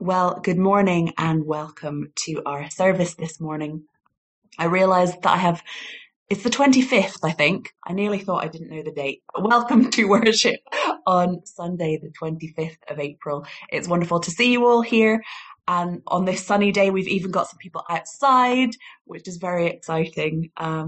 Well, good morning and welcome to our service this morning. I realised that it's the 25th, I think. I nearly thought I didn't know the date. But welcome to worship on Sunday, the 25th of April. It's wonderful to see you all here. And on this sunny day, we've even got some people outside, which is very exciting.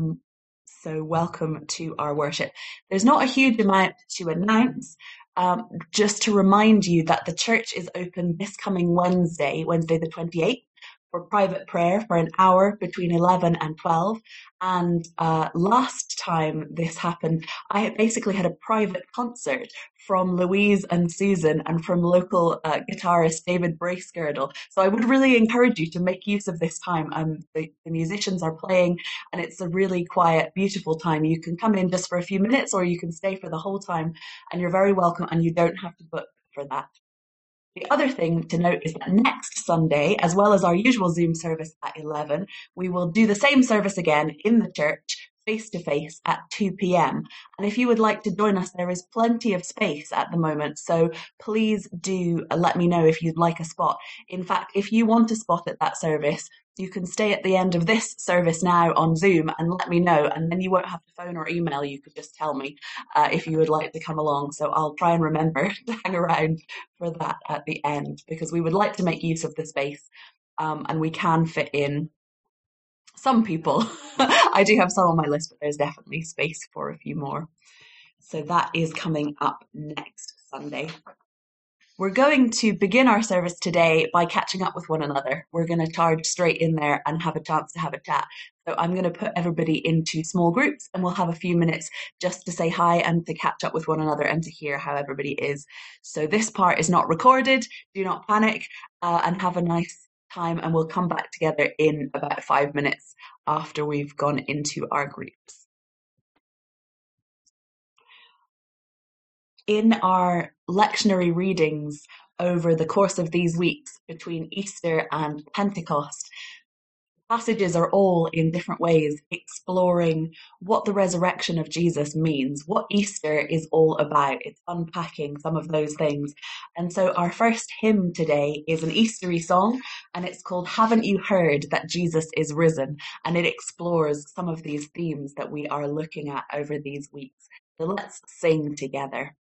So welcome to our worship. There's not a huge amount to announce. Just to remind you that the church is open this coming Wednesday the 28th, for private prayer for an hour between 11 and 12. And last time this happened, I basically had a private concert from Louise and Susan and from local guitarist David Bracegirdle. So I would really encourage you to make use of this time. The musicians are playing and it's a really quiet, beautiful time. You can come in just for a few minutes or you can stay for the whole time, and you're very welcome and you don't have to book for that. The other thing to note is that next Sunday, as well as our usual Zoom service at 11, we will do the same service again in the church, face to face at 2 p.m. And if you would like to join us, there is plenty of space at the moment. So please do let me know if you'd like a spot. In fact, if you want a spot at that service, you can stay at the end of this service now on Zoom and let me know, and then you won't have to phone or email. You could just tell me if you would like to come along. So I'll try and remember to hang around for that at the end because we would like to make use of the space, and we can fit in some people. I do have some on my list, but there's definitely space for a few more. So that is coming up next Sunday. We're going to begin our service today by catching up with one another. We're going to charge straight in there and have a chance to have a chat. So I'm going to put everybody into small groups and we'll have a few minutes just to say hi and to catch up with one another and to hear how everybody is. So this part is not recorded. Do not panic, and have a nice time. And we'll come back together in about 5 minutes after we've gone into our groups. In our lectionary readings over the course of these weeks between Easter and Pentecost, passages are all in different ways exploring what the resurrection of Jesus means, what Easter is all about. It's unpacking some of those things. And so our first hymn today is an Eastery song, and it's called Haven't You Heard That Jesus is Risen? And it explores some of these themes that we are looking at over these weeks. So let's sing together.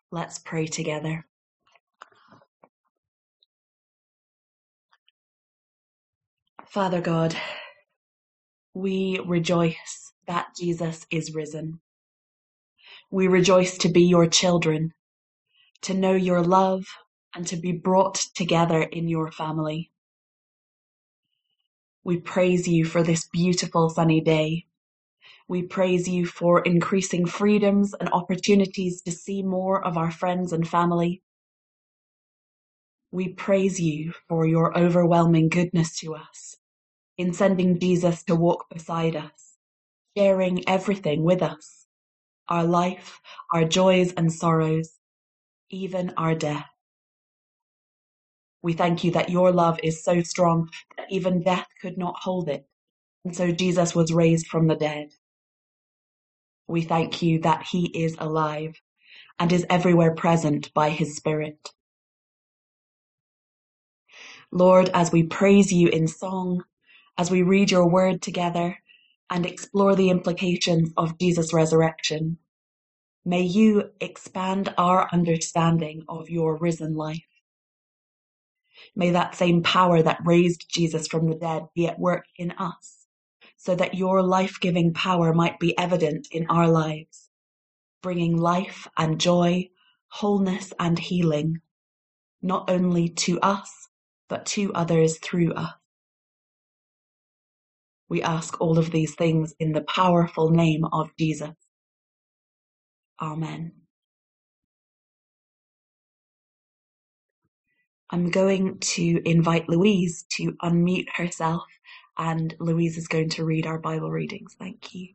Let's pray together. Father God, we rejoice that Jesus is risen. We rejoice to be your children, to know your love, and to be brought together in your family. We praise you for this beautiful sunny day. We praise you for increasing freedoms and opportunities to see more of our friends and family. We praise you for your overwhelming goodness to us in sending Jesus to walk beside us, sharing everything with us, our life, our joys and sorrows, even our death. We thank you that your love is so strong that even death could not hold it, and so Jesus was raised from the dead. We thank you that he is alive and is everywhere present by his Spirit. Lord, as we praise you in song, as we read your word together and explore the implications of Jesus' resurrection, may you expand our understanding of your risen life. May that same power that raised Jesus from the dead be at work in us, so that your life-giving power might be evident in our lives, bringing life and joy, wholeness and healing, not only to us, but to others through us. We ask all of these things in the powerful name of Jesus. Amen. I'm going to invite Louise to unmute herself, and Louise is going to read our Bible readings. Thank you.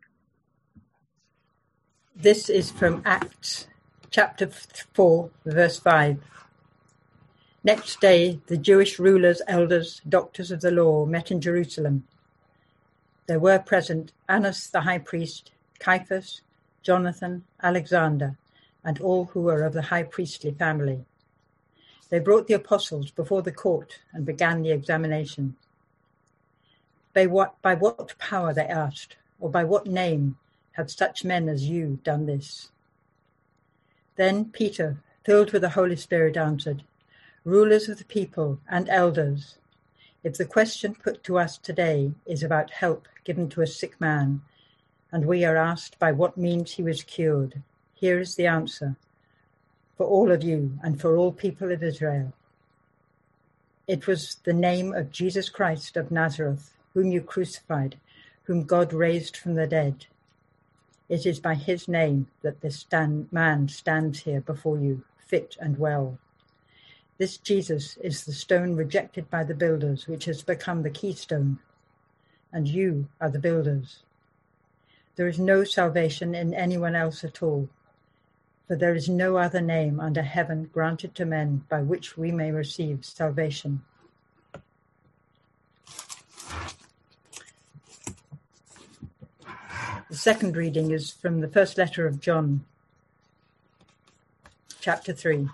This is from Acts chapter 4, verse 5. Next day, the Jewish rulers, elders, doctors of the law met in Jerusalem. There were present Annas the high priest, Caiaphas, Jonathan, Alexander, and all who were of the high priestly family. They brought the apostles before the court and began the examination. By what power, they asked, or by what name have such men as you done this? Then Peter, filled with the Holy Spirit, answered, Rulers of the people and elders, if the question put to us today is about help given to a sick man, and we are asked by what means he was cured, here is the answer, for all of you and for all people of Israel. It was the name of Jesus Christ of Nazareth, whom you crucified, whom God raised from the dead. It is by his name that this man stands here before you, fit and well. This Jesus is the stone rejected by the builders, which has become the keystone, and you are the builders. There is no salvation in anyone else at all, for there is no other name under heaven granted to men by which we may receive salvation. The second reading is from the first letter of John, chapter 3.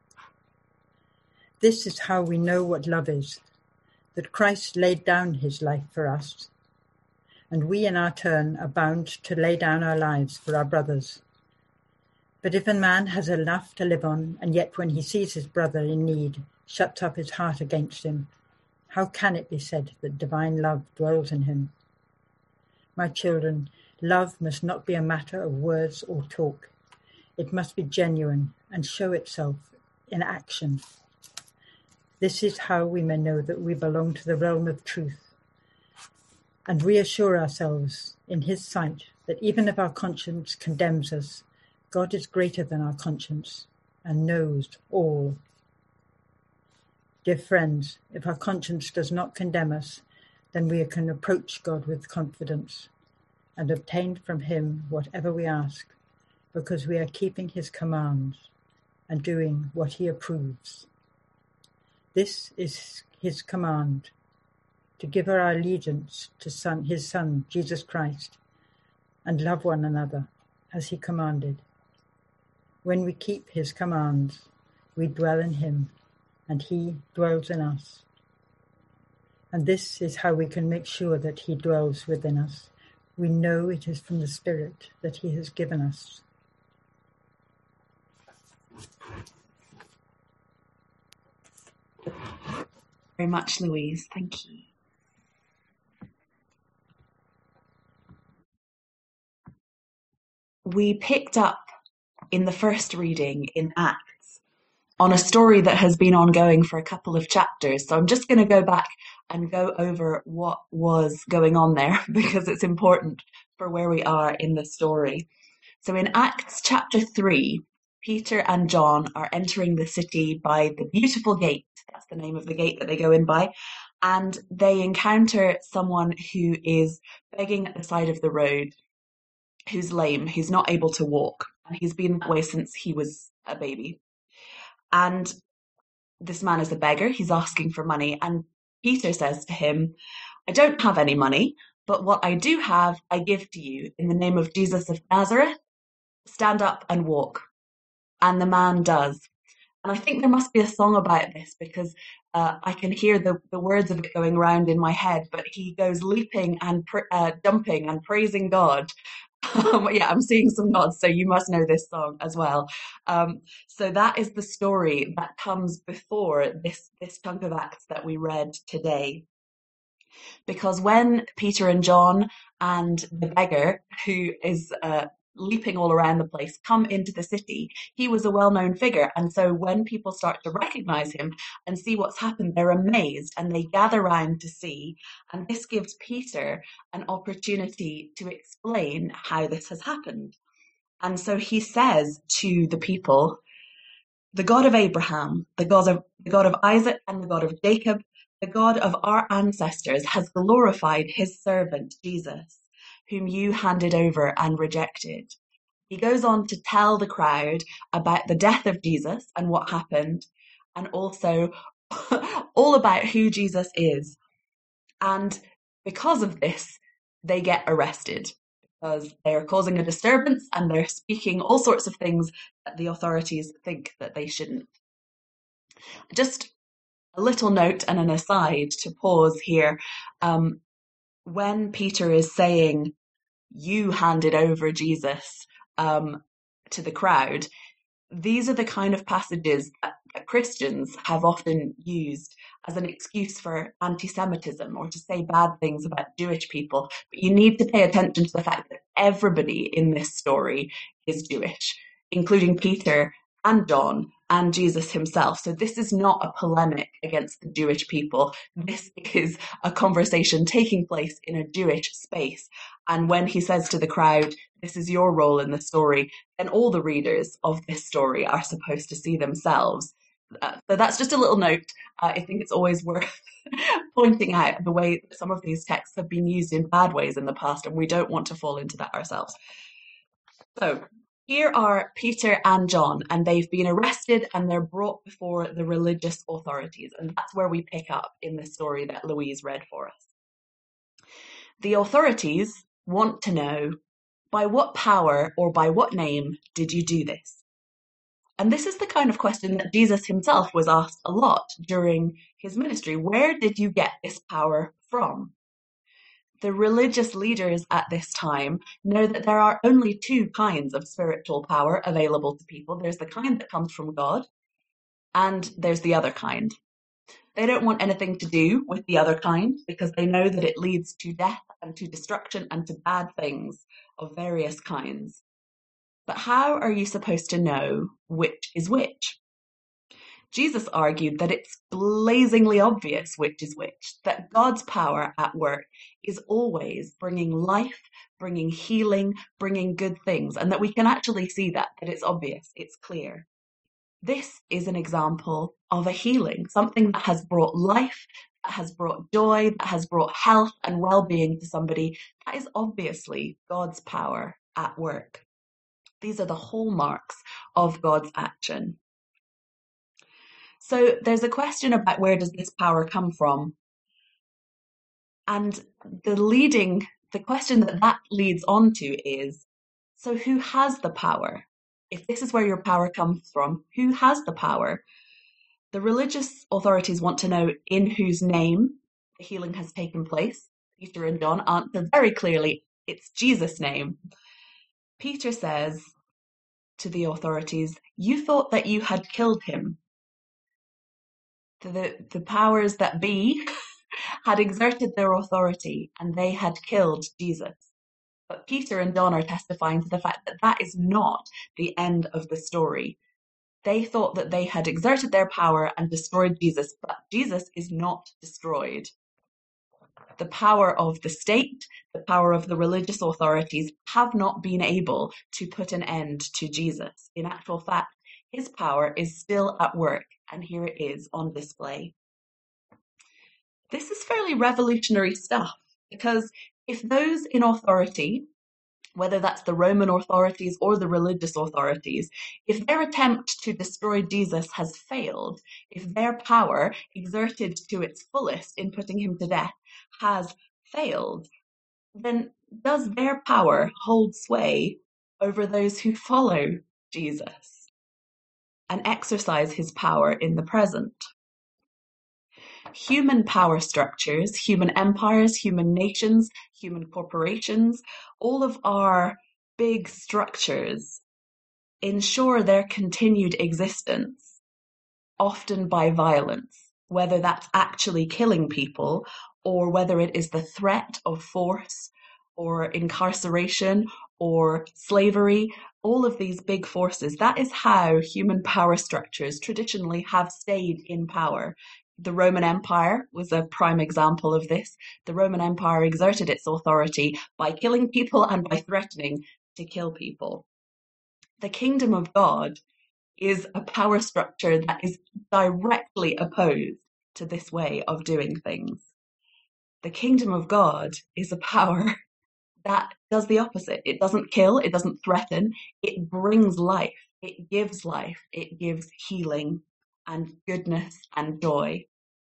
This is how we know what love is, that Christ laid down his life for us, and we in our turn are bound to lay down our lives for our brothers. But if a man has enough to live on, and yet when he sees his brother in need, shuts up his heart against him, how can it be said that divine love dwells in him? My children, love must not be a matter of words or talk. It must be genuine and show itself in action. This is how we may know that we belong to the realm of truth, and reassure ourselves in his sight that even if our conscience condemns us, God is greater than our conscience and knows all. Dear friends, if our conscience does not condemn us, then we can approach God with confidence and obtain from him whatever we ask, because we are keeping his commands and doing what he approves. This is his command, to give our allegiance to his Son, Jesus Christ, and love one another as he commanded. When we keep his commands, we dwell in him, and he dwells in us. And this is how we can make sure that he dwells within us. We know it is from the Spirit that he has given us. Very much, Louise. Thank you. We picked up in the first reading in Acts on a story that has been ongoing for a couple of chapters. So I'm just going to go back and go over what was going on there because it's important for where we are in the story. So in Acts chapter 3, Peter and John are entering the city by the Beautiful Gate. That's the name of the gate that they go in by. And they encounter someone who is begging at the side of the road, who's lame, who's not able to walk. And he's been that way since he was a baby. And this man is a beggar. He's asking for money. And Peter says to him, I don't have any money, but what I do have, I give to you. In the name of Jesus of Nazareth, stand up and walk. And the man does. And I think there must be a song about this because I can hear the words of it going around in my head, but he goes leaping and jumping and praising God. Yeah, I'm seeing some nods, so you must know this song as well. So that is the story that comes before this chunk of Acts that we read today. Because when Peter and John and the beggar, who is leaping all around the place, come into the city, he was a well-known figure. And so when people start to recognize him and see what's happened, they're amazed and they gather round to see. And this gives Peter an opportunity to explain how this has happened. And so he says to the people, the God of Abraham, the God of Isaac and the God of Jacob, the God of our ancestors has glorified his servant Jesus, whom you handed over and rejected. He goes on to tell the crowd about the death of Jesus and what happened, and also all about who Jesus is. And because of this, they get arrested because they are causing a disturbance and they're speaking all sorts of things that the authorities think that they shouldn't. Just a little note and an aside to pause here. When Peter is saying, you handed over Jesus to the crowd, these are the kind of passages that Christians have often used as an excuse for anti-Semitism or to say bad things about Jewish people. But you need to pay attention to the fact that everybody in this story is Jewish, including Peter and John and Jesus himself. So this is not a polemic against the Jewish people. This is a conversation taking place in a Jewish space. And when he says to the crowd, this is your role in the story, then all the readers of this story are supposed to see themselves. So that's just a little note. I think it's always worth pointing out the way that some of these texts have been used in bad ways in the past, and we don't want to fall into that ourselves. So here are Peter and John, and they've been arrested and they're brought before the religious authorities. And that's where we pick up in the story that Louise read for us. The authorities want to know, by what power or by what name did you do this? And this is the kind of question that Jesus himself was asked a lot during his ministry. Where did you get this power from? The religious leaders at this time know that there are only two kinds of spiritual power available to people. There's the kind that comes from God, and there's the other kind. They don't want anything to do with the other kind because they know that it leads to death and to destruction and to bad things of various kinds. But how are you supposed to know which is which? Jesus argued that it's blazingly obvious which is which, that God's power at work is always bringing life, bringing healing, bringing good things, and that we can actually see that it's obvious, it's clear. This is an example of a healing, something that has brought life, that has brought joy, that has brought health and well-being to somebody. That is obviously God's power at work. These are the hallmarks of God's action. So there's a question about where does this power come from? And the question that leads on to is, so who has the power? If this is where your power comes from, who has the power? The religious authorities want to know in whose name the healing has taken place. Peter and John answer very clearly, it's Jesus' name. Peter says, to the authorities, "You thought that you had killed him." The powers that be had exerted their authority and they had killed Jesus. But Peter and John are testifying to the fact that that is not the end of the story. They thought that they had exerted their power and destroyed Jesus, but Jesus is not destroyed. The power of the state, the power of the religious authorities have not been able to put an end to Jesus. In actual fact, his power is still at work, and here it is on display. This is fairly revolutionary stuff, because if those in authority, whether that's the Roman authorities or the religious authorities, if their attempt to destroy Jesus has failed, if their power exerted to its fullest in putting him to death has failed, then does their power hold sway over those who follow Jesus and exercise his power in the present? Human power structures, human empires, human nations, human corporations, all of our big structures ensure their continued existence, often by violence, whether that's actually killing people or whether it is the threat of force or incarceration or slavery. All of these big forces, that is how human power structures traditionally have stayed in power. The Roman Empire was a prime example of this. The Roman Empire exerted its authority by killing people and by threatening to kill people. The kingdom of God is a power structure that is directly opposed to this way of doing things. The kingdom of God is a power that does the opposite. It doesn't kill, it doesn't threaten, it brings life, it gives healing and goodness and joy.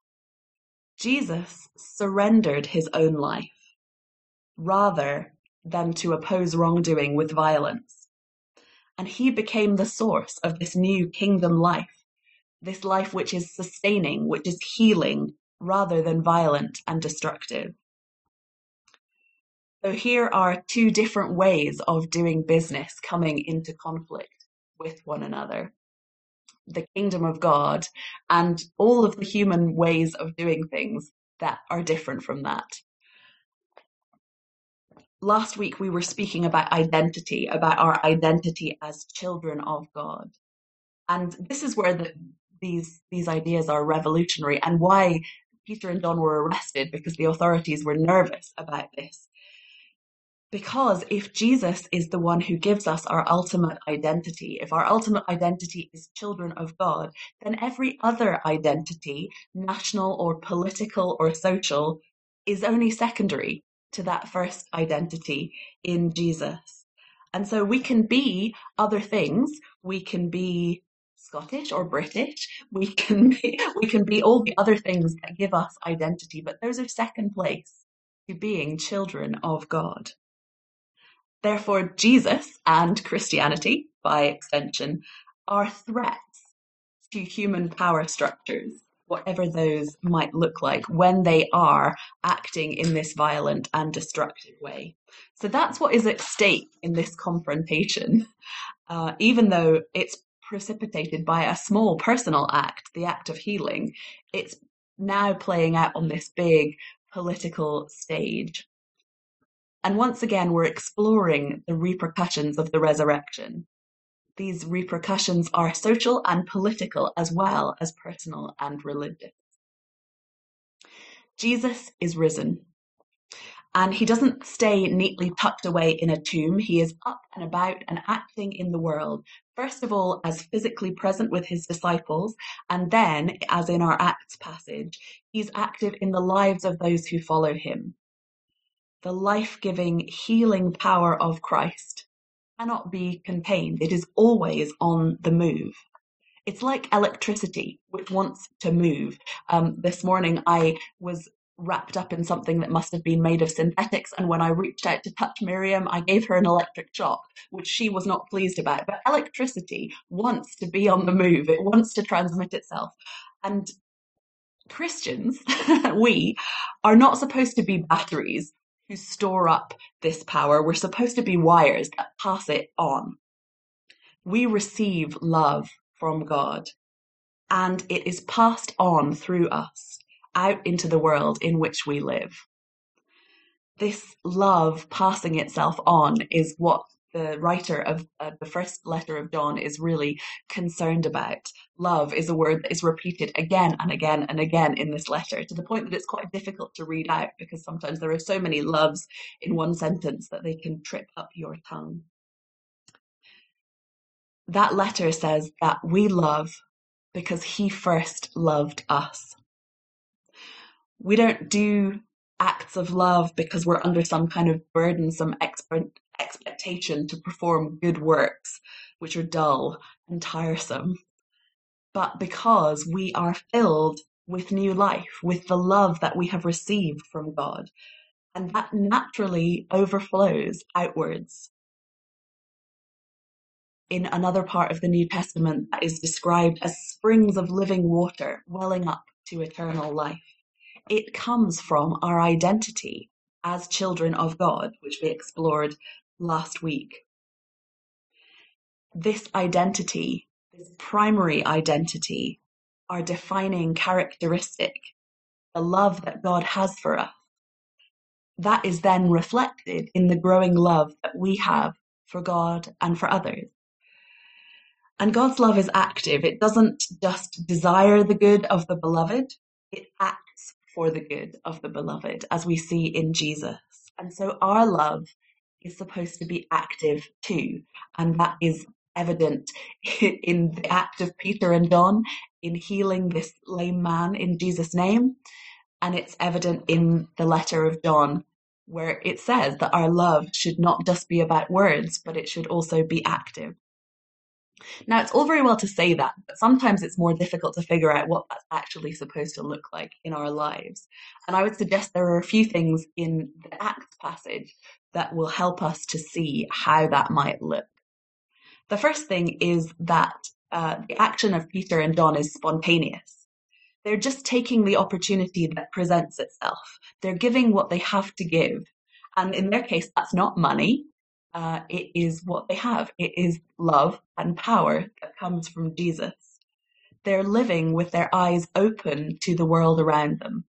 Jesus surrendered his own life rather than to oppose wrongdoing with violence. And he became the source of this new kingdom life, this life which is sustaining, which is healing, rather than violent and destructive. So here are two different ways of doing business coming into conflict with one another. The kingdom of God and all of the human ways of doing things that are different from that. Last week we were speaking about identity, about our identity as children of God. And this is where these ideas are revolutionary and why Peter and John were arrested, because the authorities were nervous about this. Because if Jesus is the one who gives us our ultimate identity, if our ultimate identity is children of God, then every other identity, national or political or social, is only secondary to that first identity in Jesus. And so we can be other things. We can be Scottish or British. We can be all the other things that give us identity, but those are second place to being children of God. Therefore, Jesus and Christianity, by extension, are threats to human power structures, whatever those might look like, when they are acting in this violent and destructive way. So that's what is at stake in this confrontation, even though it's precipitated by a small personal act, the act of healing. It's now playing out on this big political stage. And once again, we're exploring the repercussions of the resurrection. These repercussions are social and political as well as personal and religious. Jesus is risen. And he doesn't stay neatly tucked away in a tomb. He is up and about and acting in the world. First of all, as physically present with his disciples, and then, as in our Acts passage, he's active in the lives of those who follow him. The life-giving, healing power of Christ cannot be contained. It is always on the move. It's like electricity, which wants to move. This morning I was wrapped up in something that must have been made of synthetics, and when I reached out to touch Miriam, I gave her an electric shock, which she was not pleased about. But electricity wants to be on the move. It wants to transmit itself. And Christians, we are not supposed to be batteries who store up this power. We're supposed to be wires that pass it on. We receive love from God, and it is passed on through us out into the world in which we live. This love passing itself on is what the writer of the first letter of John is really concerned about. Love is a word that is repeated again and again and again in this letter, to the point that it's quite difficult to read out because sometimes there are so many loves in one sentence that they can trip up your tongue. That letter says that we love because he first loved us. We don't do acts of love because we're under some kind of burdensome expectation to perform good works, which are dull and tiresome, but because we are filled with new life, with the love that we have received from God, and that naturally overflows outwards. In another part of the New Testament, that is described as springs of living water welling up to eternal life. It comes from our identity as children of God, which we explored last week. This identity, this primary identity, our defining characteristic, the love that God has for us, that is then reflected in the growing love that we have for God and for others. And God's love is active. It doesn't just desire the good of the beloved, it acts for the good of the beloved, as we see in Jesus. And so our love is supposed to be active too. And that is evident in the act of Peter and John in healing this lame man in Jesus' name. And it's evident in the letter of John, where it says that our love should not just be about words, but it should also be active. Now, it's all very well to say that, but sometimes it's more difficult to figure out what that's actually supposed to look like in our lives. And I would suggest there are a few things in the Acts passage that will help us to see how that might look. The first thing is that the action of Peter and John is spontaneous. They're just taking the opportunity that presents itself. They're giving what they have to give. And in their case, that's not money. It is what they have. It is love and power that comes from Jesus. They're living with their eyes open to the world around them.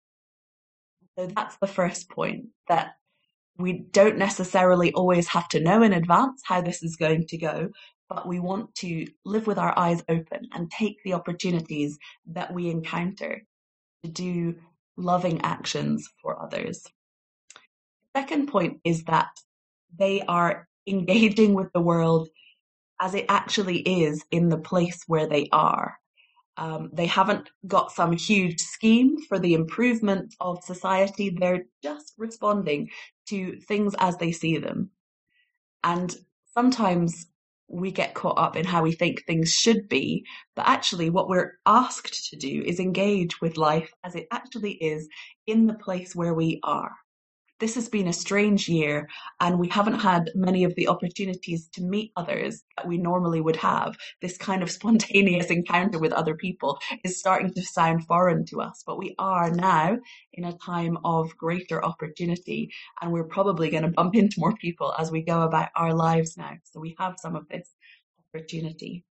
So that's the first point, that we don't necessarily always have to know in advance how this is going to go, but we want to live with our eyes open and take the opportunities that we encounter to do loving actions for others. The second point is that they are engaging with the world as it actually is in the place where they are. They haven't got some huge scheme for the improvement of society. They're just responding to things as they see them. And sometimes we get caught up in how we think things should be, but actually what we're asked to do is engage with life as it actually is in the place where we are. This has been a strange year, and we haven't had many of the opportunities to meet others that we normally would have. This kind of spontaneous encounter with other people is starting to sound foreign to us, but we are now in a time of greater opportunity, and we're probably going to bump into more people as we go about our lives now. So we have some of this opportunity.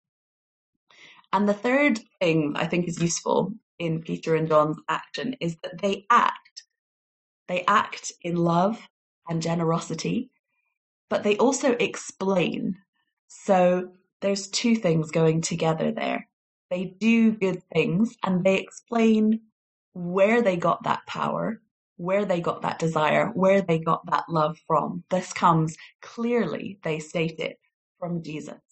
And the third thing I think is useful in Peter and John's action is that they act. They act in love and generosity, but they also explain. So there's two things going together there. They do good things and they explain where they got that power, where they got that desire, where they got that love from. This comes clearly, they state it, from Jesus.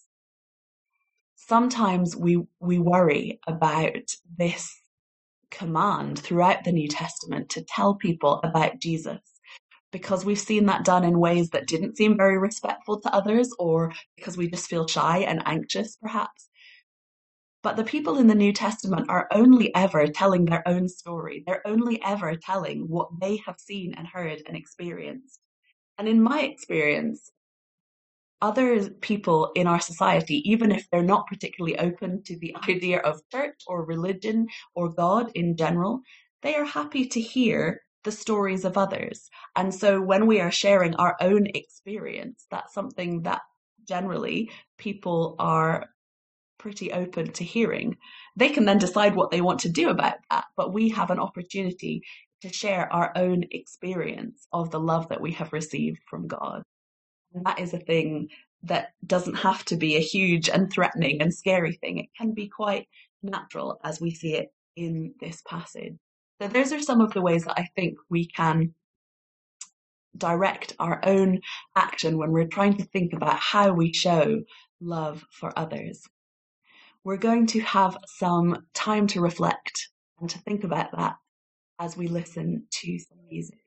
Sometimes we worry about this command throughout the New Testament to tell people about Jesus, because we've seen that done in ways that didn't seem very respectful to others, or because we just feel shy and anxious, perhaps. But the people in the New Testament are only ever telling their own story. They're only ever telling what they have seen and heard and experienced. And in my experience, other people in our society, even if they're not particularly open to the idea of church or religion or God in general, they are happy to hear the stories of others. And so when we are sharing our own experience, that's something that generally people are pretty open to hearing. They can then decide what they want to do about that, but we have an opportunity to share our own experience of the love that we have received from God. And that is a thing that doesn't have to be a huge and threatening and scary thing. It can be quite natural as we see it in this passage. So those are some of the ways that I think we can direct our own action when we're trying to think about how we show love for others. We're going to have some time to reflect and to think about that as we listen to some music.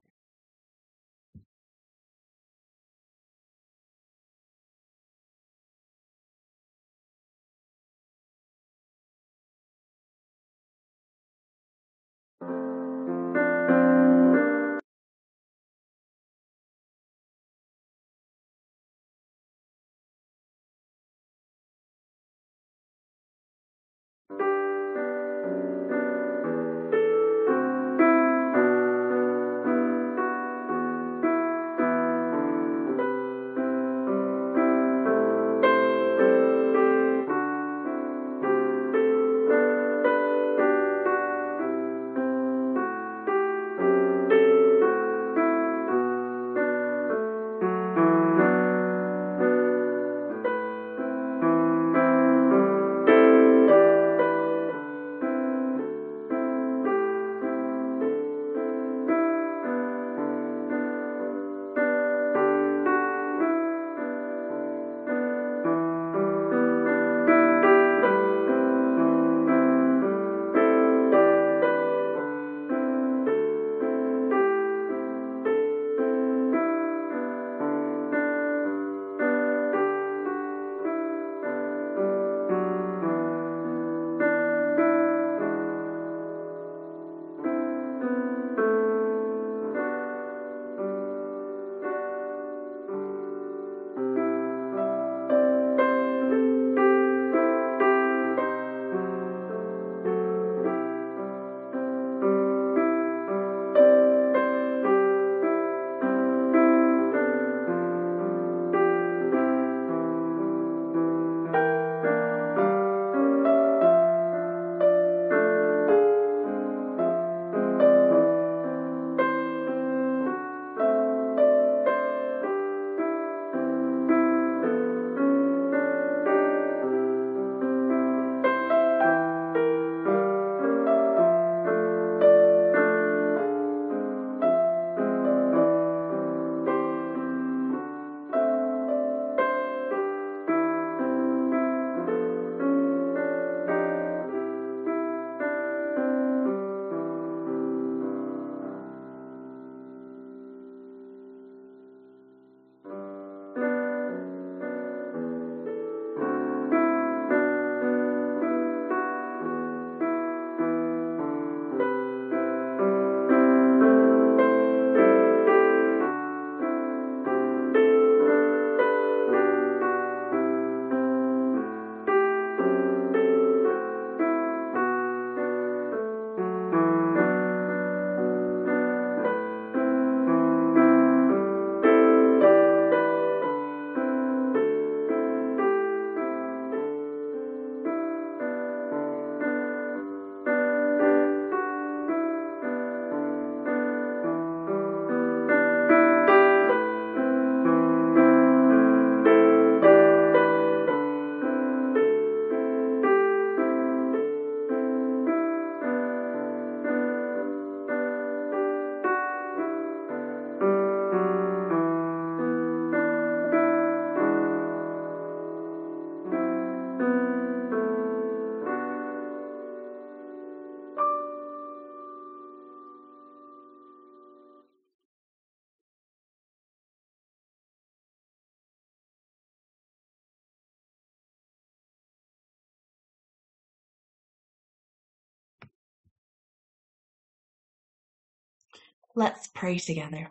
Let's pray together.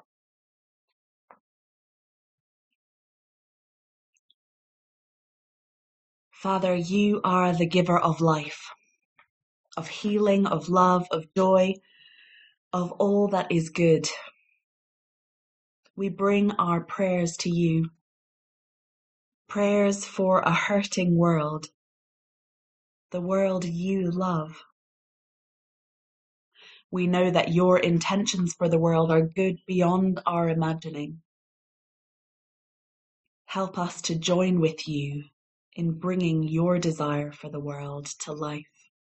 Father, you are the giver of life, of healing, of love, of joy, of all that is good. We bring our prayers to you, Prayers for a hurting world, the world you love. We know that your intentions for the world are good beyond our imagining. Help us to join with you in bringing your desire for the world to life.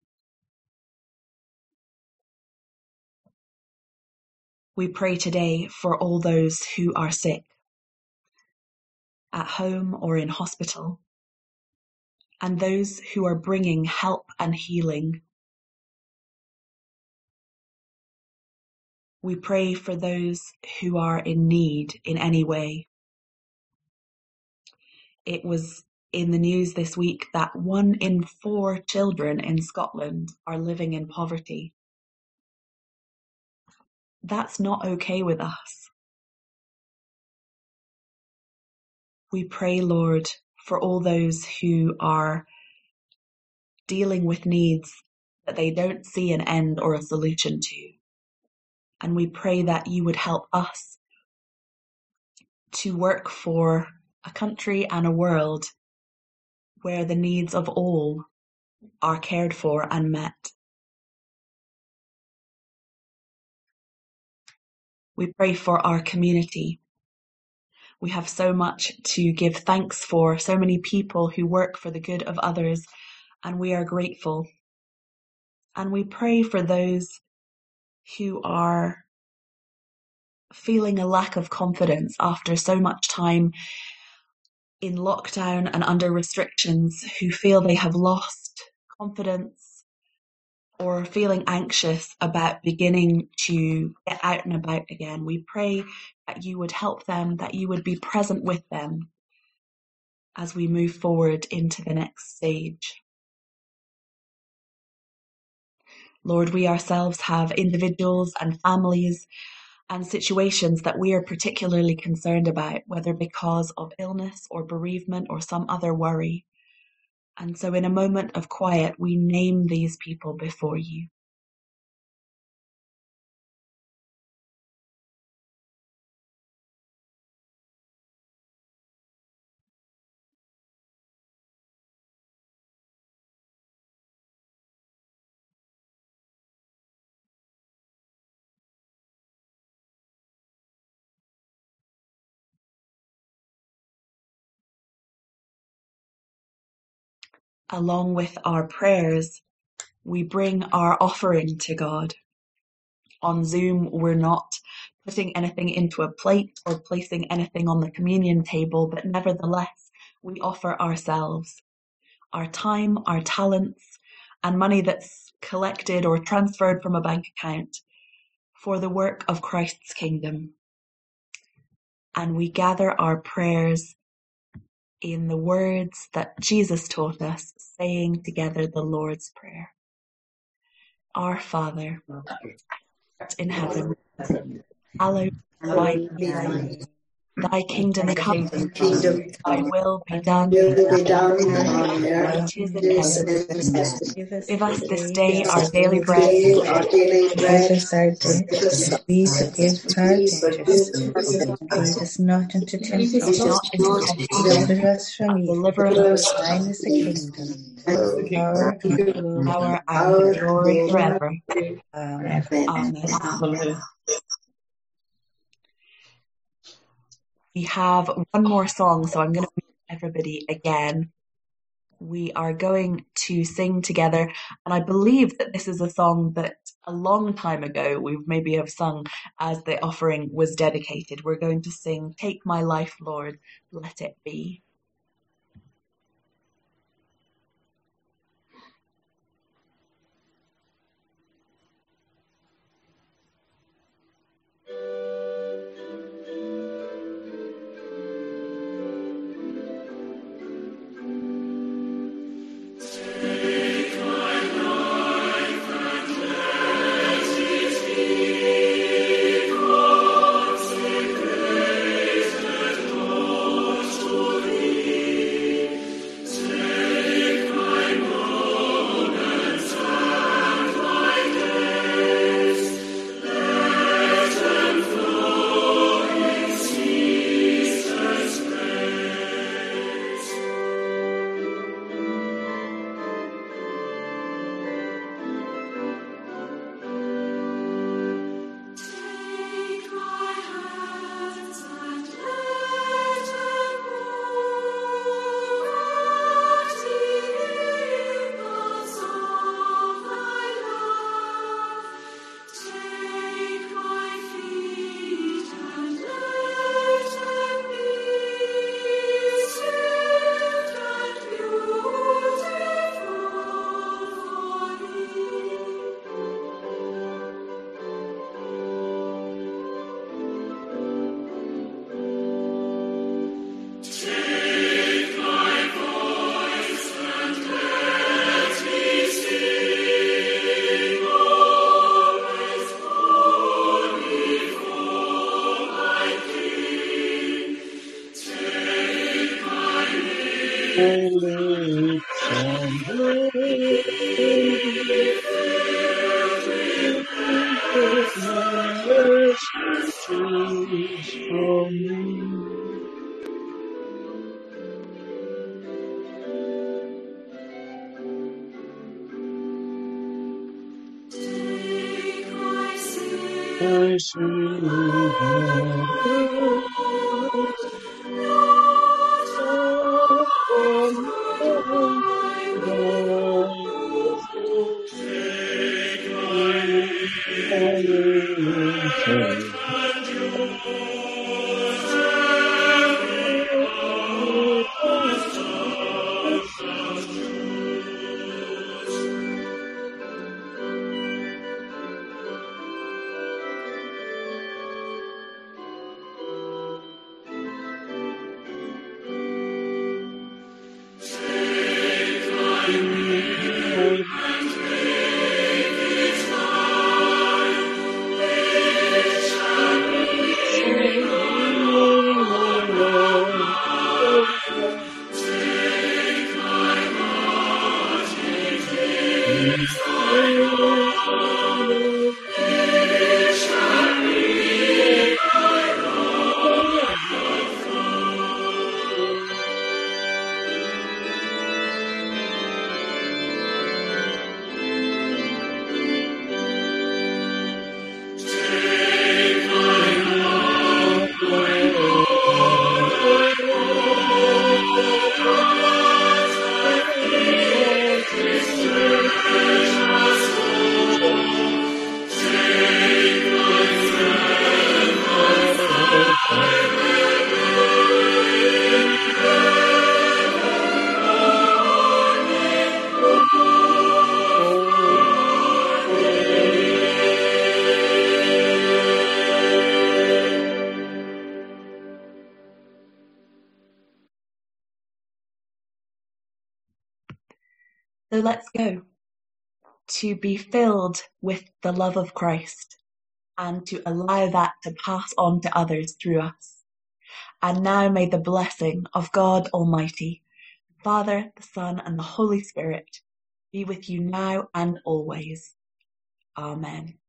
We pray today for all those who are sick, at home or in hospital, and those who are bringing help and healing. We pray for those who are in need in any way. It was in the news this week that 1 in 4 children in Scotland are living in poverty. That's not okay with us. We pray, Lord, for all those who are dealing with needs that they don't see an end or a solution to. And we pray that you would help us to work for a country and a world where the needs of all are cared for and met. We pray for our community. We have so much to give thanks for, so many people who work for the good of others, and we are grateful. And we pray for those who are feeling a lack of confidence after so much time in lockdown and under restrictions, who feel they have lost confidence or feeling anxious about beginning to get out and about again. We pray that you would help them, that you would be present with them as we move forward into the next stage. Lord, we ourselves have individuals and families and situations that we are particularly concerned about, whether because of illness or bereavement or some other worry. And so in a moment of quiet, we name these people before you. Along with our prayers, we bring our offering to God. On Zoom, we're not putting anything into a plate or placing anything on the communion table, but nevertheless, we offer ourselves, our time, our talents, and money that's collected or transferred from a bank account for the work of Christ's kingdom. And we gather our prayers in the words that Jesus taught us, saying together the Lord's Prayer. Our Father, art in heaven, hallowed be thy name. Thy kingdom come, thy will be done on earth as it is in heaven. Give us this day our daily bread. Forgive us our debts, we forgive our debtors. Lead us not into temptation, deliver us from evil. Deliver us from thine is the kingdom, power, and glory forever. Amen. Amen. We have one more song, so I'm going to meet everybody again. We are going to sing together, and I believe that this is a song that a long time ago we maybe have sung as the offering was dedicated. We're going to sing "Take My Life, Lord, Let It Be." To lips and goodness choose from me. I see So let's go to be filled with the love of Christ and to allow that to pass on to others through us. And now may the blessing of God Almighty, the Father, the Son, and the Holy Spirit be with you now and always. Amen.